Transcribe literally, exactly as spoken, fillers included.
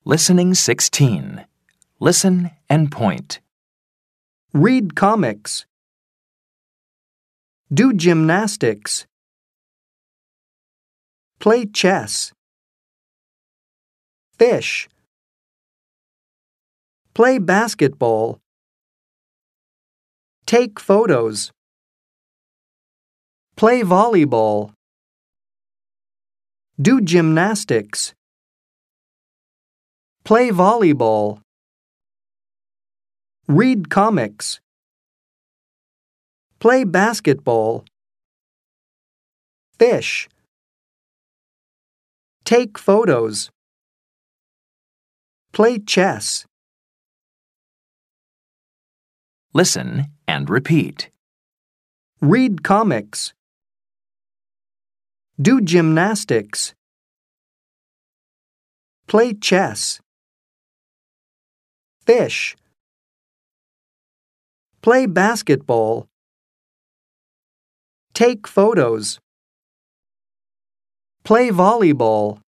Listening sixteen. Listen and point. Read comics. Do gymnastics. Play chess. Fish. Play basketball. Take photos. Play volleyball. Do gymnastics. Play volleyball. Read comics. Play basketball. Fish. Take photos. Play chess. Listen and repeat. Read comics. Do gymnastics. Play chess. Fish. Play basketball. Take photos. Play volleyball.